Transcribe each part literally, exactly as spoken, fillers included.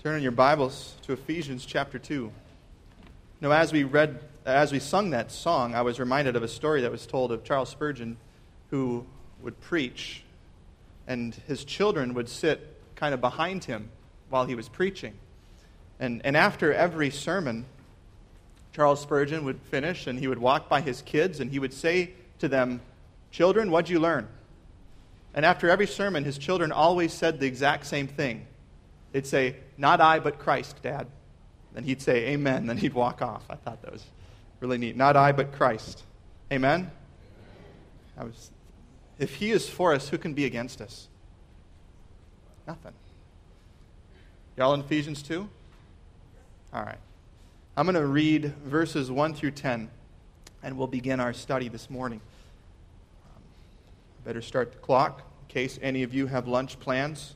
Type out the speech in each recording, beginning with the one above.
Turn in your Bibles to Ephesians chapter two. Now, as we read, as we sung that song, I was reminded of a story that was told of Charles Spurgeon, who would preach, and his children would sit kind of behind him while he was preaching. And, and after every sermon, Charles Spurgeon would finish, and he would walk by his kids, and he would say to them, "Children, what'd you learn?" And after every sermon, his children always said the exact same thing. They'd say, "Not I, but Christ, Dad." Then he'd say, "Amen." Then he'd walk off. I thought that was really neat. Not I, but Christ. Amen? I was, if he is for us, who can be against us? Nothing. Y'all in Ephesians two? All right. I'm going to read verses one through ten, and we'll begin our study this morning. Um, better start the clock in case any of you have lunch plans.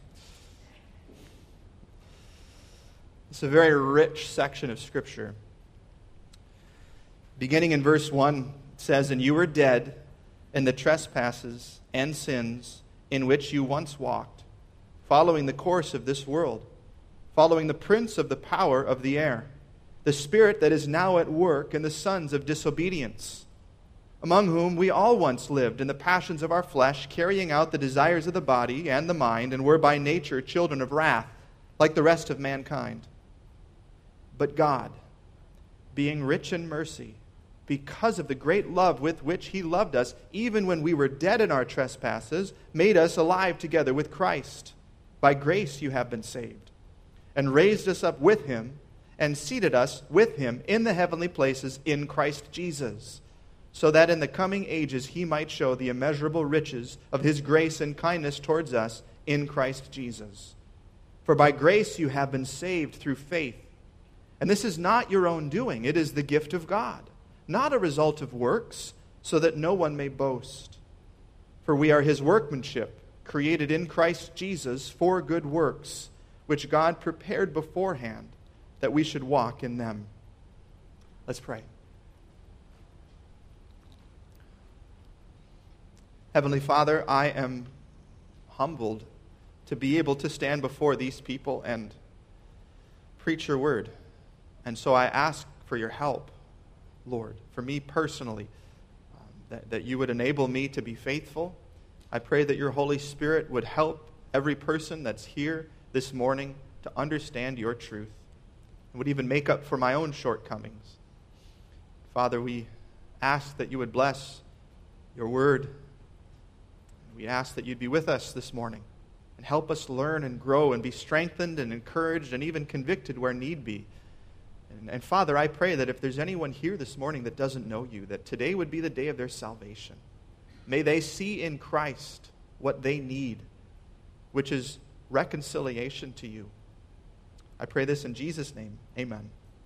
It's a very rich section of Scripture. Beginning in verse one, it says, "And you were dead in the trespasses and sins in which you once walked, following the course of this world, following the prince of the power of the air, the spirit that is now at work in the sons of disobedience, among whom we all once lived in the passions of our flesh, carrying out the desires of the body and the mind, and were by nature children of wrath, like the rest of mankind. But God, being rich in mercy, because of the great love with which He loved us, even when we were dead in our trespasses, made us alive together with Christ. By grace you have been saved, and raised us up with Him, and seated us with Him in the heavenly places in Christ Jesus, so that in the coming ages He might show the immeasurable riches of His grace and kindness towards us in Christ Jesus. For by grace you have been saved through faith. And this is not your own doing, it is the gift of God, not a result of works, so that no one may boast. For we are His workmanship, created in Christ Jesus for good works, which God prepared beforehand, that we should walk in them." Let's pray. Heavenly Father, I am humbled to be able to stand before these people and preach your word. And so I ask for your help, Lord, for me personally, um, that, that you would enable me to be faithful. I pray that your Holy Spirit would help every person that's here this morning to understand your truth, and would even make up for my own shortcomings. Father, we ask that you would bless your word. We ask that you'd be with us this morning and help us learn and grow and be strengthened and encouraged and even convicted where need be. And, and Father, I pray that if there's anyone here this morning that doesn't know you, that today would be the day of their salvation. May they see in Christ what they need, which is reconciliation to you. I pray this in Jesus' name. Amen.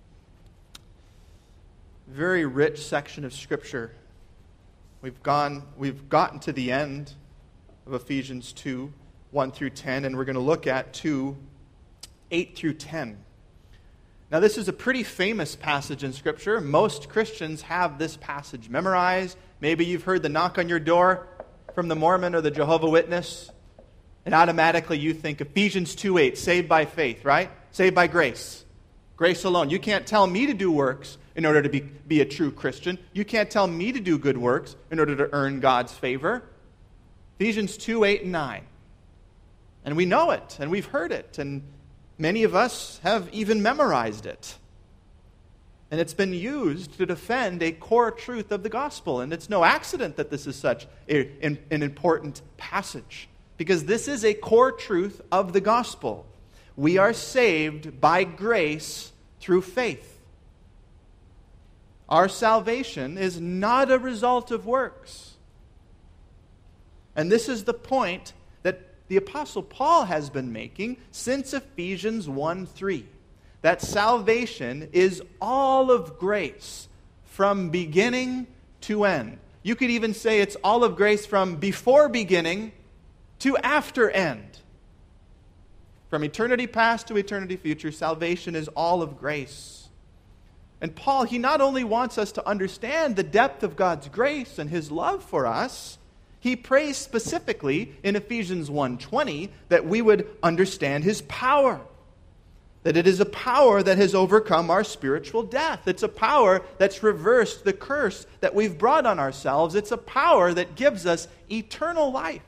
Very rich section of Scripture. We've gone, we've gotten to the end of Ephesians two, one through ten, and we're going to look at two, eight through ten. Now, this is a pretty famous passage in Scripture. Most Christians have this passage memorized. Maybe you've heard the knock on your door from the Mormon or the Jehovah's Witness, and automatically you think Ephesians two eight, saved by faith, right? Saved by grace. Grace alone. You can't tell me to do works in order to be, be a true Christian. You can't tell me to do good works in order to earn God's favor. Ephesians two eight and nine. And we know it, and we've heard it, and many of us have even memorized it. And it's been used to defend a core truth of the gospel. And it's no accident that this is such a, an, an important passage, because this is a core truth of the gospel. We are saved by grace through faith. Our salvation is not a result of works. And this is the point that the Apostle Paul has been making since Ephesians one three. That salvation is all of grace from beginning to end. You could even say it's all of grace from before beginning to after end. From eternity past to eternity future, salvation is all of grace. And Paul, he not only wants us to understand the depth of God's grace and His love for us, he prays specifically in Ephesians one twenty that we would understand His power. that it is a power that has overcome our spiritual death. It's a power that's reversed the curse that we've brought on ourselves. It's a power that gives us eternal life.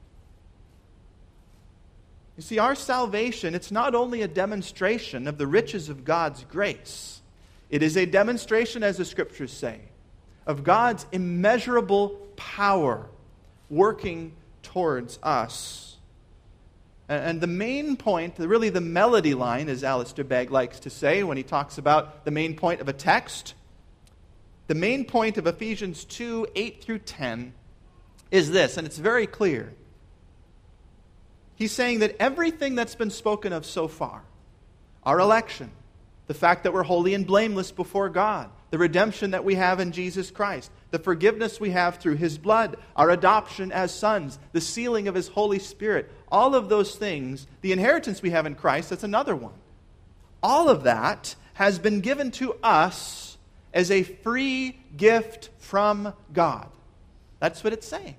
You see, our salvation, it's not only a demonstration of the riches of God's grace, it is a demonstration, as the Scriptures say, of God's immeasurable power working towards us. And the main point, really the melody line, as Alistair Begg likes to say when he talks about the main point of a text, the main point of Ephesians two, eight through ten is this, and it's very clear. He's saying that everything that's been spoken of so far, our election, the fact that we're holy and blameless before God, the redemption that we have in Jesus Christ, the forgiveness we have through His blood, our adoption as sons, the sealing of His Holy Spirit, all of those things, the inheritance we have in Christ, that's another one. All of that has been given to us as a free gift from God. That's what it's saying.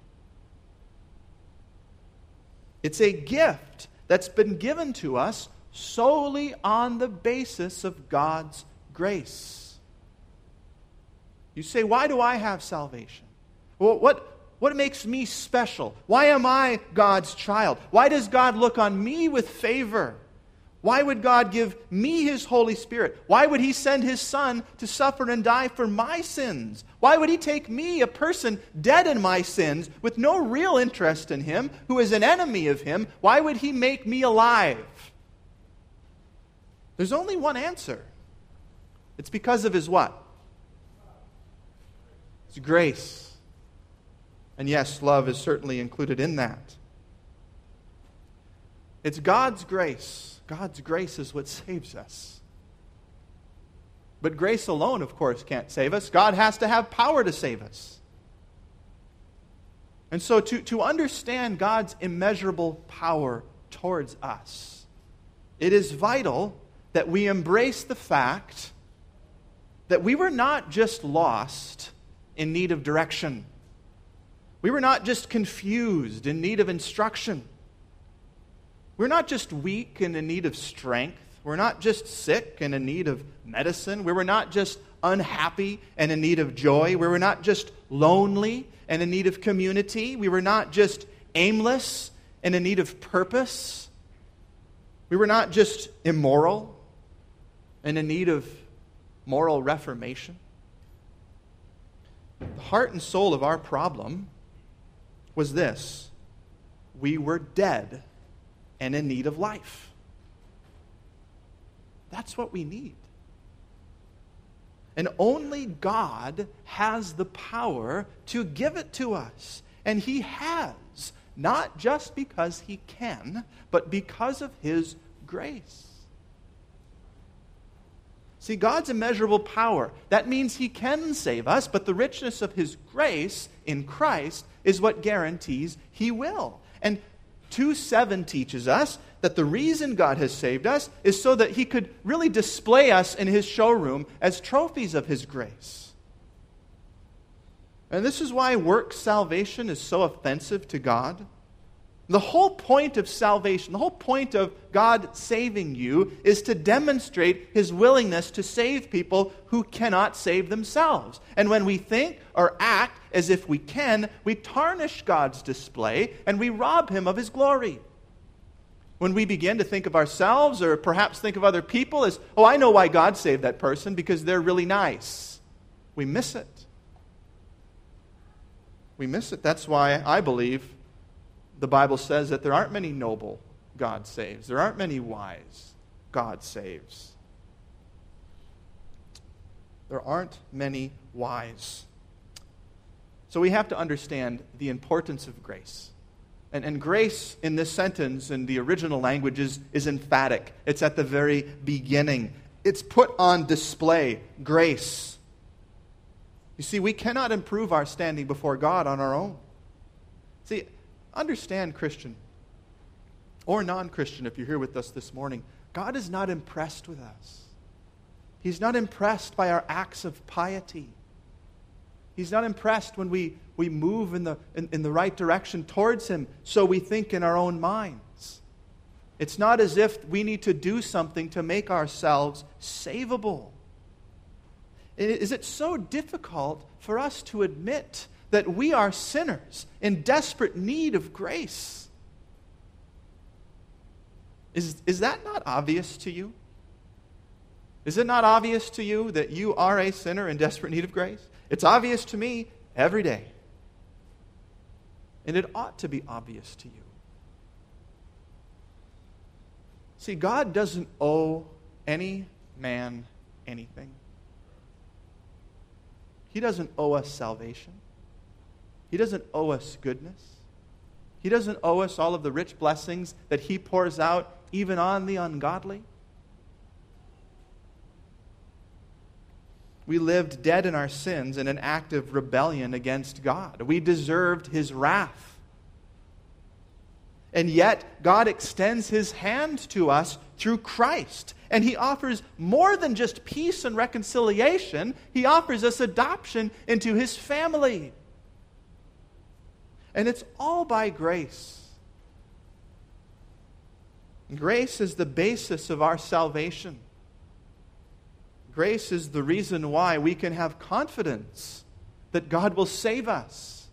It's a gift that's been given to us solely on the basis of God's grace. You say, why do I have salvation? Well, what, what makes me special? Why am I God's child? Why does God look on me with favor? Why would God give me His Holy Spirit? Why would He send His Son to suffer and die for my sins? Why would He take me, a person dead in my sins, with no real interest in Him, who is an enemy of Him? Why would He make me alive? There's only one answer. It's because of His what? It's grace. And yes, love is certainly included in that. It's God's grace. God's grace is what saves us. But grace alone, of course, can't save us. God has to have power to save us. And so to, to understand God's immeasurable power towards us, it is vital that we embrace the fact that we were not just lost in need of direction. We were not just confused in need of instruction. We're not just weak and in need of strength. We're not just sick and in need of medicine. We were not just unhappy and in need of joy. We were not just lonely and in need of community. We were not just aimless and in need of purpose. We were not just immoral and in need of moral reformation. The heart and soul of our problem was this: we were dead and in need of life. That's what we need. And only God has the power to give it to us. And He has, not just because He can, but because of His grace. See, God's immeasurable power, that means He can save us, but the richness of His grace in Christ is what guarantees He will. And two seven teaches us that the reason God has saved us is so that He could really display us in His showroom as trophies of His grace. And this is why works salvation is so offensive to God. The whole point of salvation, the whole point of God saving you is to demonstrate His willingness to save people who cannot save themselves. And when we think or act as if we can, we tarnish God's display and we rob Him of His glory. When we begin to think of ourselves or perhaps think of other people as, oh, I know why God saved that person, because they're really nice, we miss it. We miss it. That's why I believe the Bible says that there aren't many noble God saves. There aren't many wise God saves. There aren't many wise. So we have to understand the importance of grace. And, and grace in this sentence in the original language is, is emphatic. It's at the very beginning. It's put on display. Grace. You see, we cannot improve our standing before God on our own. See, understand, Christian, or non-Christian, if you're here with us this morning, God is not impressed with us. He's not impressed by our acts of piety. He's not impressed when we, we move in the, in, in the right direction towards Him, so we think in our own minds. It's not as if we need to do something to make ourselves savable. Is it so difficult for us to admit that we are sinners in desperate need of grace? Is, is that not obvious to you? Is it not obvious to you that you are a sinner in desperate need of grace? It's obvious to me every day. And it ought to be obvious to you. See, God doesn't owe any man anything. He doesn't owe us salvation. He doesn't owe us goodness. He doesn't owe us all of the rich blessings that He pours out even on the ungodly. We lived dead in our sins in an act of rebellion against God. We deserved His wrath. And yet, God extends His hand to us through Christ. And He offers more than just peace and reconciliation. He offers us adoption into His family. And it's all by grace. Grace is the basis of our salvation. Grace is the reason why we can have confidence that God will save us.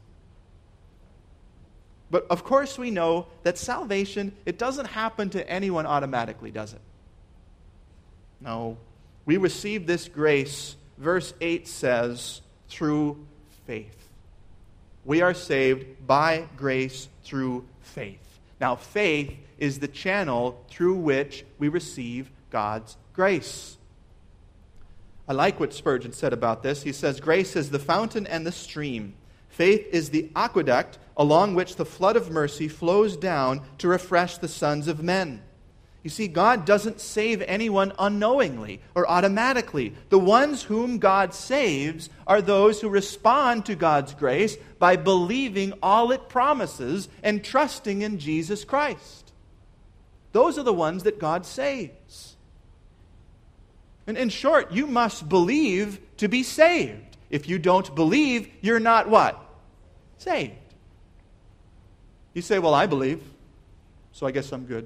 But of course we know that salvation, it doesn't happen to anyone automatically, does it? No. We receive this grace, verse eight says, through faith. We are saved by grace through faith. Now, faith is the channel through which we receive God's grace. I like what Spurgeon said about this. He says, grace is the fountain and the stream. Faith is the aqueduct along which the flood of mercy flows down to refresh the sons of men. You see, God doesn't save anyone unknowingly or automatically. The ones whom God saves are those who respond to God's grace by believing all it promises and trusting in Jesus Christ. Those are the ones that God saves. And in short, you must believe to be saved. If you don't believe, you're not what? Saved. You say, well, I believe, so I guess I'm good.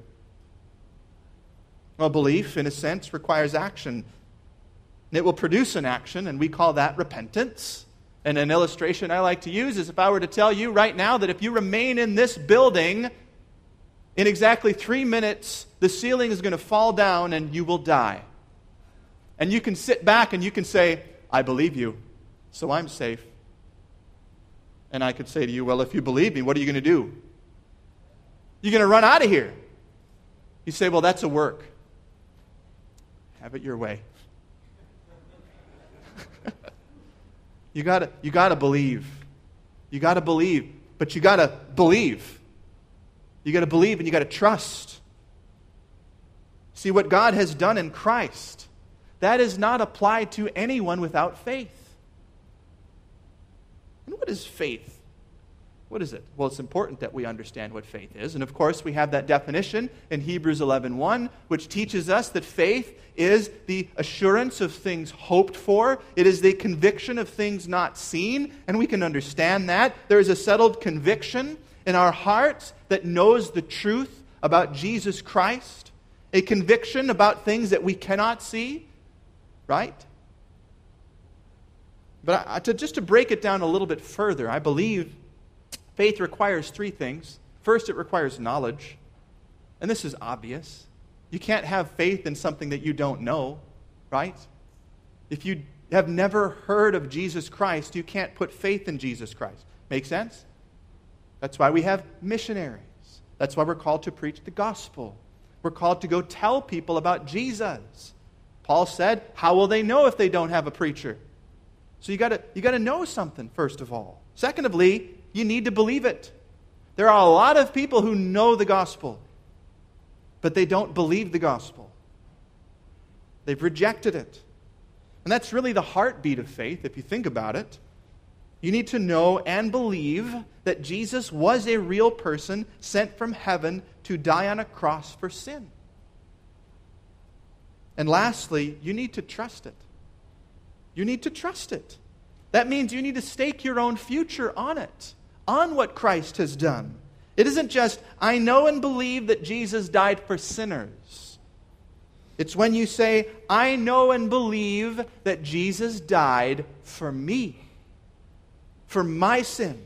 Well, belief, in a sense, requires action. It will produce an action, and we call that repentance. And an illustration I like to use is if I were to tell you right now that if you remain in this building, in exactly three minutes, the ceiling is going to fall down and you will die. And you can sit back and you can say, I believe you, so I'm safe. And I could say to you, well, if you believe me, what are you going to do? You're going to run out of here. You say, well, that's a work. Have it your way. you gotta, you gotta believe. You gotta believe. But you gotta believe. You gotta believe and you gotta trust. See, what God has done in Christ, that is not applied to anyone without faith. And what is faith? What is it? Well, it's important that we understand what faith is. And of course, we have that definition in Hebrews eleven one, which teaches us that faith is the assurance of things hoped for. It is the conviction of things not seen. And we can understand that. There is a settled conviction in our hearts that knows the truth about Jesus Christ. A conviction about things that we cannot see. Right? But I, to, just to break it down a little bit further, I believe faith requires three things. First, it requires knowledge. And this is obvious. You can't have faith in something that you don't know, right? If you have never heard of Jesus Christ, you can't put faith in Jesus Christ. Make sense? That's why we have missionaries. That's why we're called to preach the gospel. We're called to go tell people about Jesus. Paul said, how will they know if they don't have a preacher? So you gotta, you gotta know something, first of all. Secondly, you need to believe it. There are a lot of people who know the gospel, but they don't believe the gospel. They've rejected it. And that's really the heartbeat of faith, if you think about it. You need to know and believe that Jesus was a real person sent from heaven to die on a cross for sin. And lastly, you need to trust it. You need to trust it. That means you need to stake your own future on it, on what Christ has done. It isn't just, I know and believe that Jesus died for sinners. It's when you say, I know and believe that Jesus died for me, for my sin.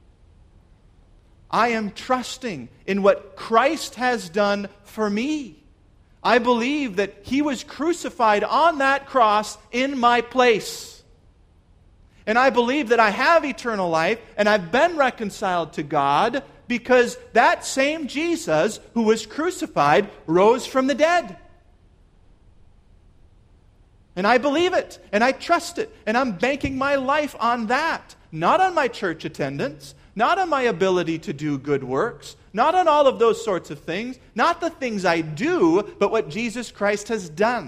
I am trusting in what Christ has done for me. I believe that He was crucified on that cross in my place. And I believe that I have eternal life and I've been reconciled to God because that same Jesus who was crucified rose from the dead. And I believe it, and I trust it, and I'm banking my life on that, not on my church attendance, not on my ability to do good works, not on all of those sorts of things, not the things I do, but what Jesus Christ has done.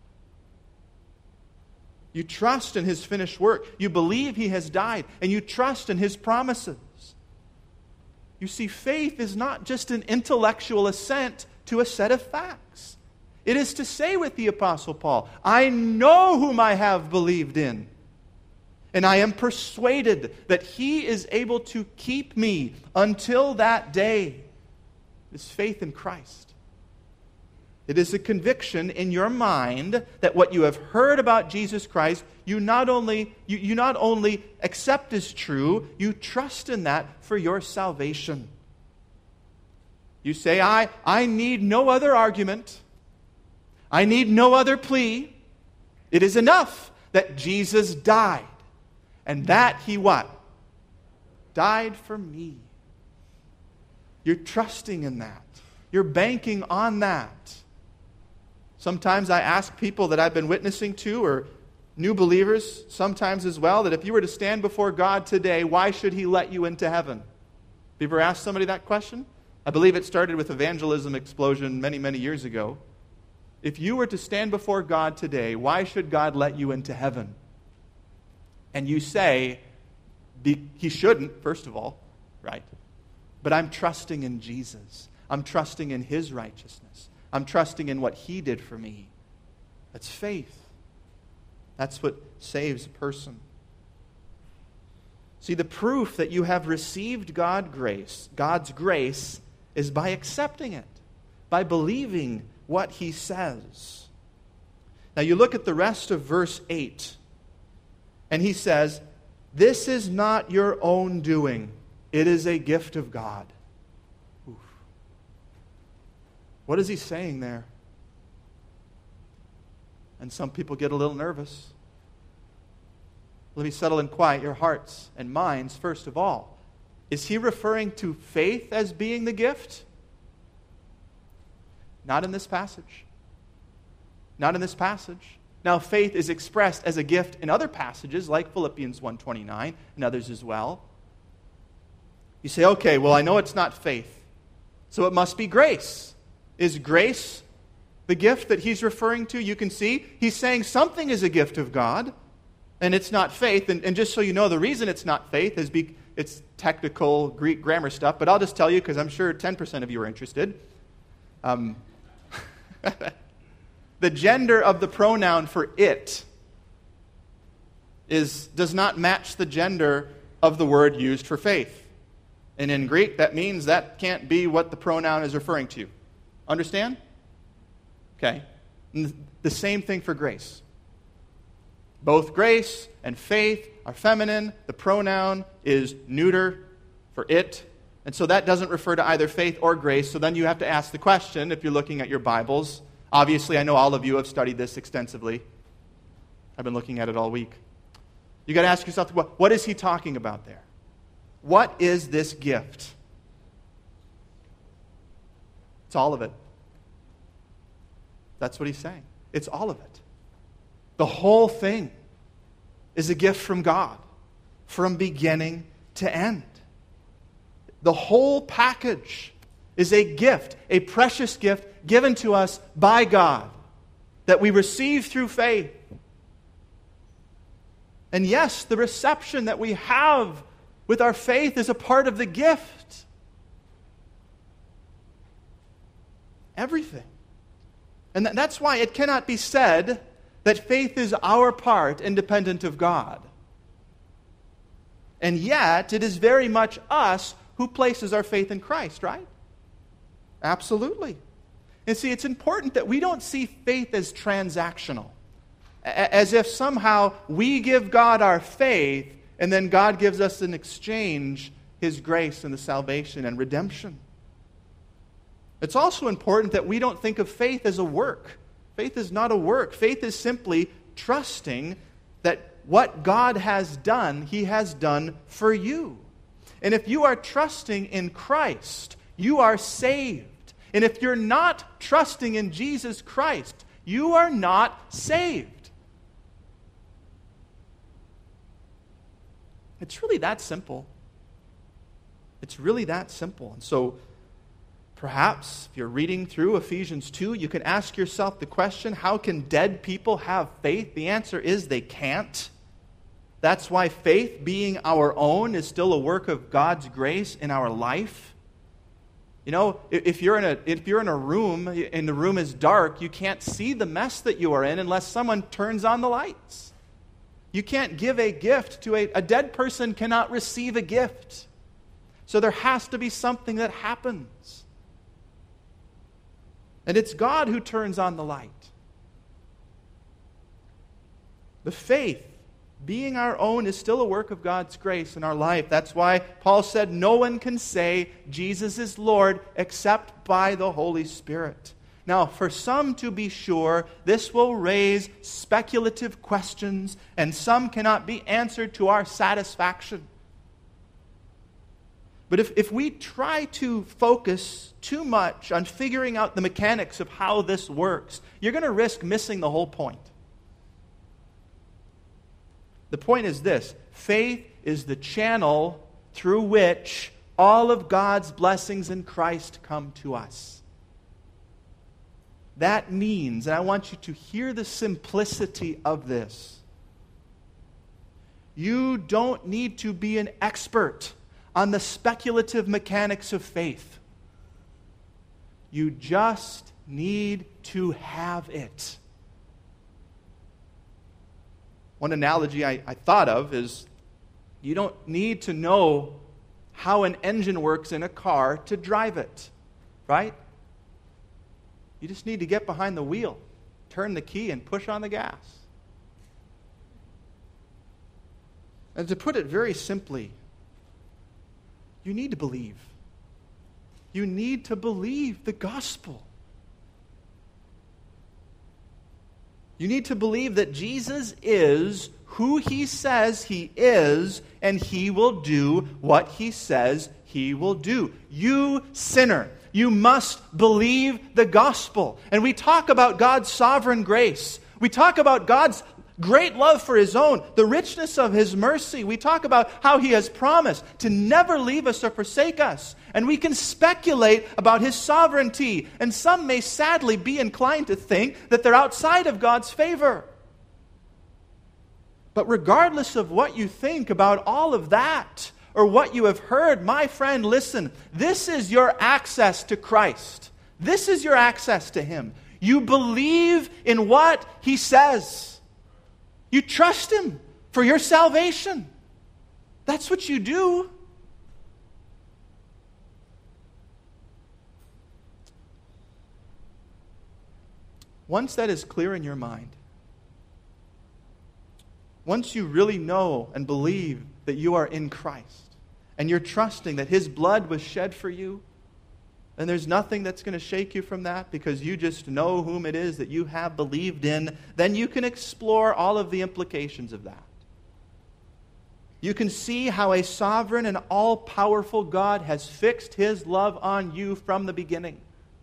You trust in His finished work. You believe He has died, and you trust in His promises. You see, faith is not just an intellectual assent to a set of facts. It is to say with the Apostle Paul, I know whom I have believed in, and I am persuaded that He is able to keep me until that day. It's faith in Christ. It is a conviction in your mind that what you have heard about Jesus Christ, you not only, you, you not only accept as true, you trust in that for your salvation. You say, I, I need no other argument. I need no other plea. It is enough that Jesus died. And that He what? Died for me. You're trusting in that. You're banking on that. Sometimes I ask people that I've been witnessing to, or new believers sometimes as well, that if you were to stand before God today, why should He let you into heaven? Have you ever asked somebody that question? I believe it started with evangelism explosion many, many years ago. If you were to stand before God today, why should God let you into heaven? And you say, He shouldn't, first of all, right? But I'm trusting in Jesus. I'm trusting in His righteousness. I'm trusting in what He did for me. That's faith. That's what saves a person. See, the proof that you have received God grace, God's grace is by accepting it, by believing what He says. Now you look at the rest of verse eight, and he says, this is not your own doing. It is a gift of God. Oof. What is he saying there? And some people get a little nervous. Let me settle and quiet your hearts and minds first of all. Is he referring to faith as being the gift? Not in this passage. Not in this passage. Now, faith is expressed as a gift in other passages, like Philippians one twenty-nine and others as well. You say, okay, well, I know it's not faith, so it must be grace. Is grace the gift that he's referring to? You can see he's saying something is a gift of God, and it's not faith. And, and just so you know, the reason it's not faith is be, it's technical Greek grammar stuff, but I'll just tell you because I'm sure ten percent of you are interested. Um, the gender of the pronoun for it is does not match the gender of the word used for faith. And in Greek, that means that can't be what the pronoun is referring to. Understand? Okay. And the same thing for grace. Both grace and faith are feminine. The pronoun is neuter for it. And so that doesn't refer to either faith or grace. So then you have to ask the question, if you're looking at your Bibles. Obviously, I know all of you have studied this extensively. I've been looking at it all week. You've got to ask yourself, what is he talking about there? What is this gift? It's all of it. That's what he's saying. It's all of it. The whole thing is a gift from God, from beginning to end. The whole package is a gift, a precious gift given to us by God that we receive through faith. And yes, the reception that we have with our faith is a part of the gift. Everything. And that's why it cannot be said that faith is our part independent of God. And yet, it is very much us who places our faith in Christ, right? Absolutely. And see, it's important that we don't see faith as transactional, as if somehow we give God our faith and then God gives us in exchange His grace and the salvation and redemption. It's also important that we don't think of faith as a work. Faith is not a work. Faith is simply trusting that what God has done, He has done for you. And if you are trusting in Christ, you are saved. And if you're not trusting in Jesus Christ, you are not saved. It's really that simple. It's really that simple. And so, perhaps, if you're reading through Ephesians two, you can ask yourself the question, how can dead people have faith? The answer is they can't. That's why faith, being our own, is still a work of God's grace in our life. You know, if you're in a if you're in a room and the room is dark, you can't see the mess that you are in unless someone turns on the lights. You can't give a gift to a a dead person cannot receive a gift. So there has to be something that happens. And it's God who turns on the light. The faith, being our own, is still a work of God's grace in our life. That's why Paul said, no one can say Jesus is Lord except by the Holy Spirit. Now, for some, to be sure, this will raise speculative questions, and some cannot be answered to our satisfaction. But if, if we try to focus too much on figuring out the mechanics of how this works, you're going to risk missing the whole point. The point is this: faith is the channel through which all of God's blessings in Christ come to us. That means, and I want you to hear the simplicity of this, you don't need to be an expert on the speculative mechanics of faith. You just need to have it. One analogy I, I thought of is you don't need to know how an engine works in a car to drive it, right? You just need to get behind the wheel, turn the key, and push on the gas. And to put it very simply, you need to believe. You need to believe the gospel. You need to believe that Jesus is who He says He is, and He will do what He says He will do. You sinner, you must believe the gospel. And we talk about God's sovereign grace. We talk about God's great love for His own, the richness of His mercy. We talk about how He has promised to never leave us or forsake us. And we can speculate about His sovereignty. And some may sadly be inclined to think that they're outside of God's favor. But regardless of what you think about all of that, or what you have heard, my friend, listen, this is your access to Christ. This is your access to Him. You believe in what He says. You trust Him for your salvation. That's what you do. Once that is clear in your mind, once you really know and believe that you are in Christ, and you're trusting that His blood was shed for you, and there's nothing that's going to shake you from that because you just know whom it is that you have believed in, then you can explore all of the implications of that. You can see how a sovereign and all-powerful God has fixed His love on you from the beginning.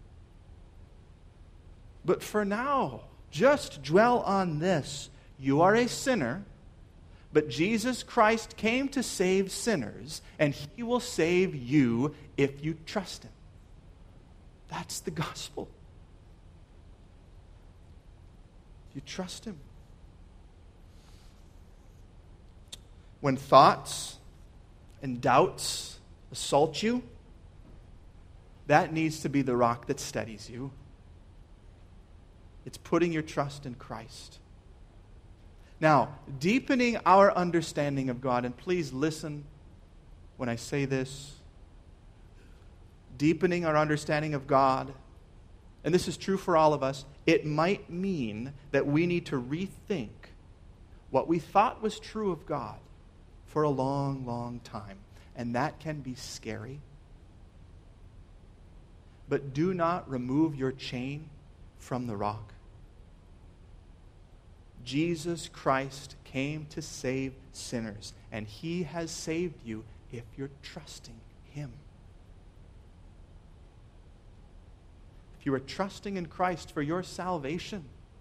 But for now, just dwell on this. You are a sinner, but Jesus Christ came to save sinners, and He will save you if you trust Him. That's the gospel. You trust Him. When thoughts and doubts assault you, that needs to be the rock that steadies you. It's putting your trust in Christ. Now, deepening our understanding of God, and please listen when I say this, deepening our understanding of God, and this is true for all of us, it might mean that we need to rethink what we thought was true of God for a long, long time. And that can be scary. But do not remove your chain from the rock. Jesus Christ came to save sinners, and He has saved you if you're trusting Him. If you are trusting in Christ for your salvation,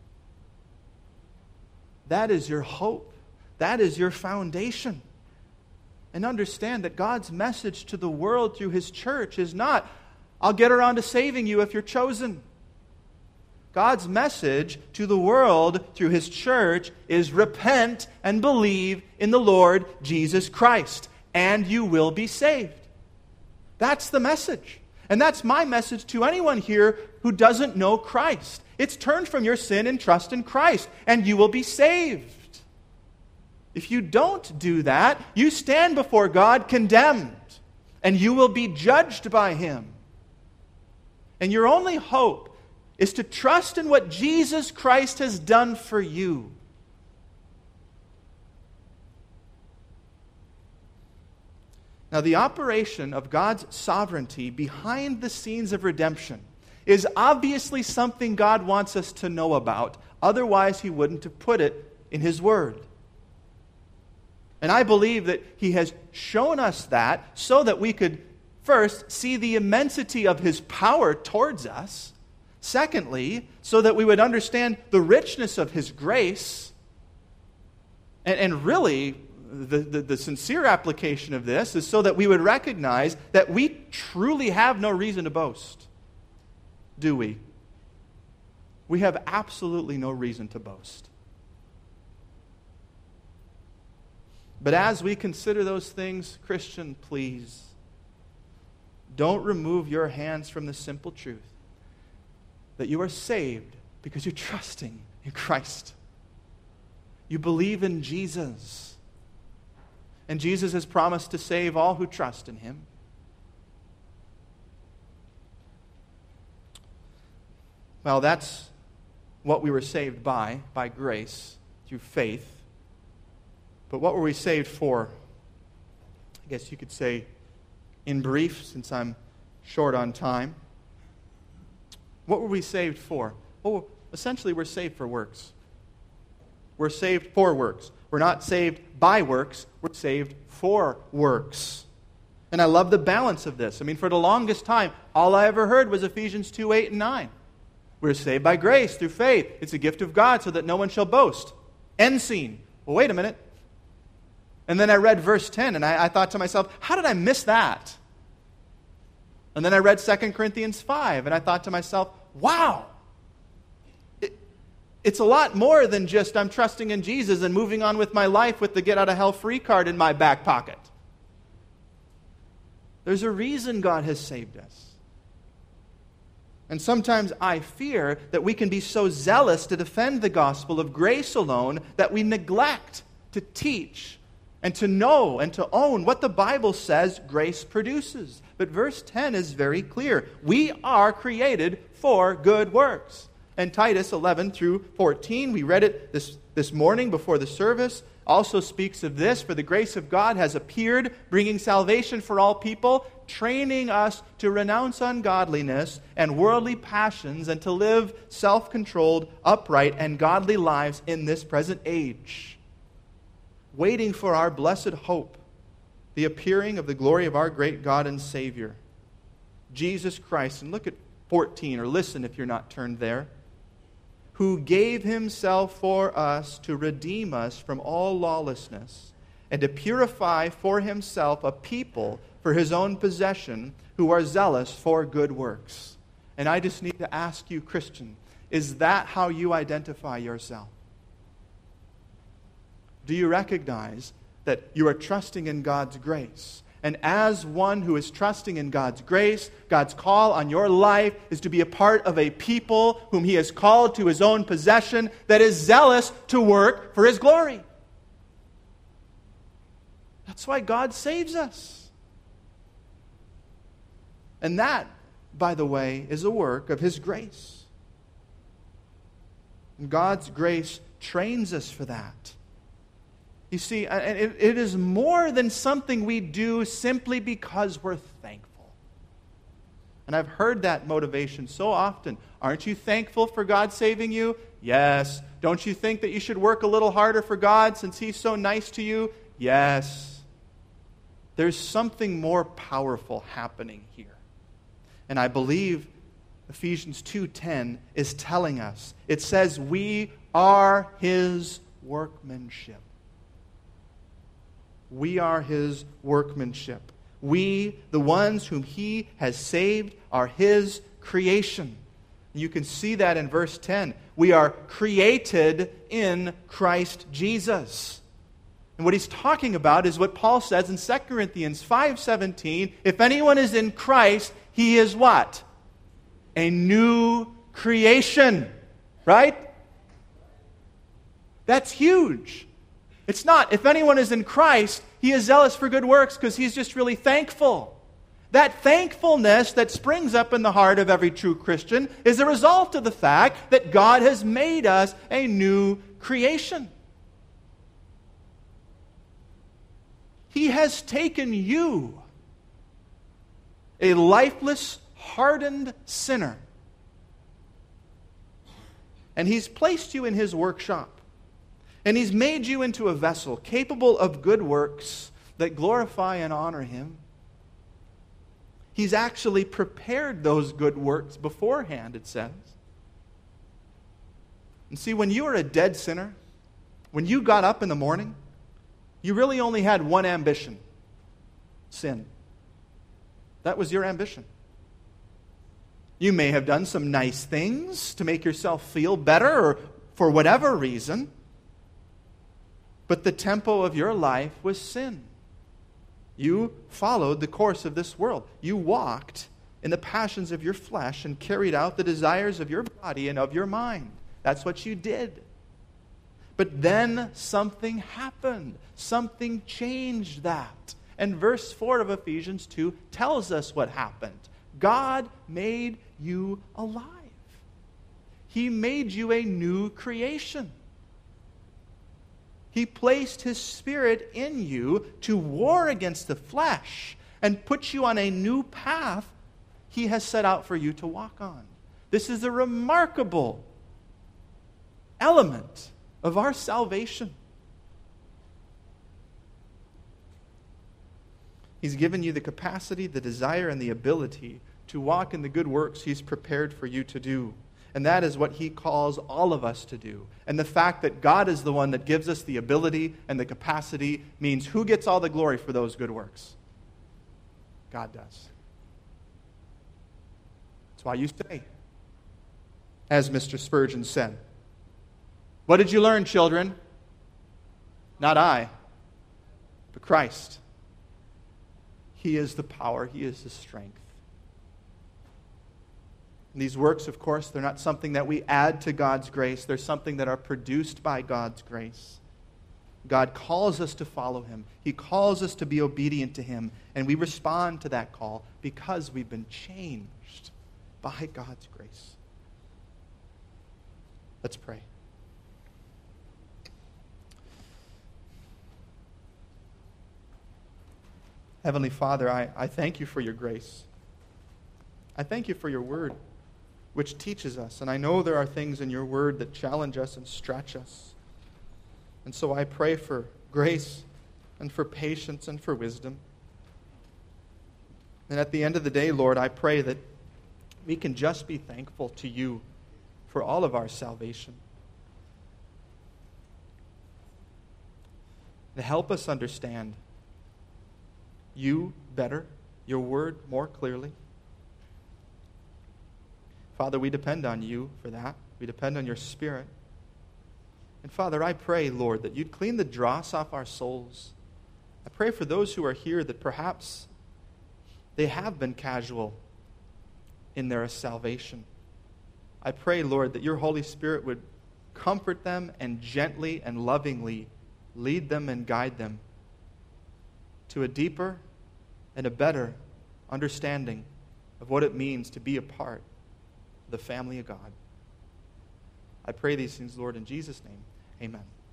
that is your hope. That is your foundation. And understand that God's message to the world through His church is not, I'll get around to saving you if you're chosen. God's message to the world through His church is repent and believe in the Lord Jesus Christ, and you will be saved. That's the message. And that's my message to anyone here who doesn't know Christ. It's turn from your sin and trust in Christ, and you will be saved. If you don't do that, you stand before God condemned, and you will be judged by Him. And your only hope is to trust in what Jesus Christ has done for you. Now, the operation of God's sovereignty behind the scenes of redemption is obviously something God wants us to know about. Otherwise, He wouldn't have put it in His Word. And I believe that He has shown us that so that we could, first, see the immensity of His power towards us. Secondly, so that we would understand the richness of His grace. And, and really, the, the, the sincere application of this is so that we would recognize that we truly have no reason to boast. Do we? We have absolutely no reason to boast. But as we consider those things, Christian, please, don't remove your hands from the simple truth that you are saved because you're trusting in Christ. You believe in Jesus. And Jesus has promised to save all who trust in Him. Well, that's what we were saved by, by grace, through faith. But what were we saved for? I guess you could say, in brief, since I'm short on time. What were we saved for? Well, essentially, we're saved for works. We're saved for works. We're not saved by works. We're saved for works. And I love the balance of this. I mean, for the longest time, all I ever heard was Ephesians two, eight, and nine. We're saved by grace, through faith. It's a gift of God so that no one shall boast. End scene. Well, wait a minute. And then I read verse ten, and I, I thought to myself, how did I miss that? And then I read Second Corinthians five, and I thought to myself, wow, it, it's a lot more than just I'm trusting in Jesus and moving on with my life with the get-out-of-hell-free card in my back pocket. There's a reason God has saved us. And sometimes I fear that we can be so zealous to defend the gospel of grace alone that we neglect to teach and to know and to own what the Bible says grace produces. But verse ten is very clear. We are created for good works. And Titus eleven through fourteen, we read it this, this morning before the service, also speaks of this. For the grace of God has appeared, bringing salvation for all people, training us to renounce ungodliness and worldly passions and to live self-controlled, upright, and godly lives in this present age, waiting for our blessed hope, the appearing of the glory of our great God and Savior, Jesus Christ. And look at fourteen, or listen if you're not turned there. Who gave Himself for us to redeem us from all lawlessness and to purify for Himself a people for His own possession who are zealous for good works. And I just need to ask you, Christian, is that how you identify yourself? Do you recognize that you are trusting in God's grace? And as one who is trusting in God's grace, God's call on your life is to be a part of a people whom He has called to His own possession that is zealous to work for His glory. That's why God saves us. And that, by the way, is a work of His grace. And God's grace trains us for that. You see, it, it is more than something we do simply because we're thankful. And I've heard that motivation so often. Aren't you thankful for God saving you? Yes. Don't you think that you should work a little harder for God since He's so nice to you? Yes. There's something more powerful happening here. And I believe Ephesians two ten is telling us. It says, we are His workmanship. We are His workmanship. We, the ones whom He has saved, are His creation. You can see that in verse ten. We are created in Christ Jesus. And what he's talking about is what Paul says in Second Corinthians five seventeen. If anyone is in Christ, he is what? A new creation. Right? That's huge. It's not, if anyone is in Christ, he is zealous for good works because he's just really thankful. That thankfulness that springs up in the heart of every true Christian is a result of the fact that God has made us a new creation. He has taken you, a lifeless, hardened sinner, and He's placed you in His workshop. And He's made you into a vessel capable of good works that glorify and honor Him. He's actually prepared those good works beforehand, it says. And see, when you were a dead sinner, when you got up in the morning, you really only had one ambition: sin. That was your ambition. You may have done some nice things to make yourself feel better or for whatever reason. But the tempo of your life was sin. You followed the course of this world. You walked in the passions of your flesh and carried out the desires of your body and of your mind. That's what you did. But then something happened. Something changed that. And verse four of Ephesians two tells us what happened. God made you alive. He made you a new creation. He placed His Spirit in you to war against the flesh and put you on a new path He has set out for you to walk on. This is a remarkable element of our salvation. He's given you the capacity, the desire, and the ability to walk in the good works He's prepared for you to do. And that is what He calls all of us to do. And the fact that God is the one that gives us the ability and the capacity means who gets all the glory for those good works? God does. That's why you say, as Mister Spurgeon said, "What did you learn, children? Not I, but Christ. He is the power. He is the strength." And these works, of course, they're not something that we add to God's grace. They're something that are produced by God's grace. God calls us to follow Him. He calls us to be obedient to Him. And we respond to that call because we've been changed by God's grace. Let's pray. Heavenly Father, I, I thank You for Your grace. I thank You for Your word, which teaches us. And I know there are things in Your word that challenge us and stretch us. And so I pray for grace and for patience and for wisdom. And at the end of the day, Lord, I pray that we can just be thankful to You for all of our salvation. To help us understand You better, Your word more clearly. Father, we depend on You for that. We depend on Your Spirit. And Father, I pray, Lord, that You'd clean the dross off our souls. I pray for those who are here that perhaps they have been casual in their salvation. I pray, Lord, that Your Holy Spirit would comfort them and gently and lovingly lead them and guide them to a deeper and a better understanding of what it means to be a part of the family of God. I pray these things, Lord, in Jesus' name. Amen.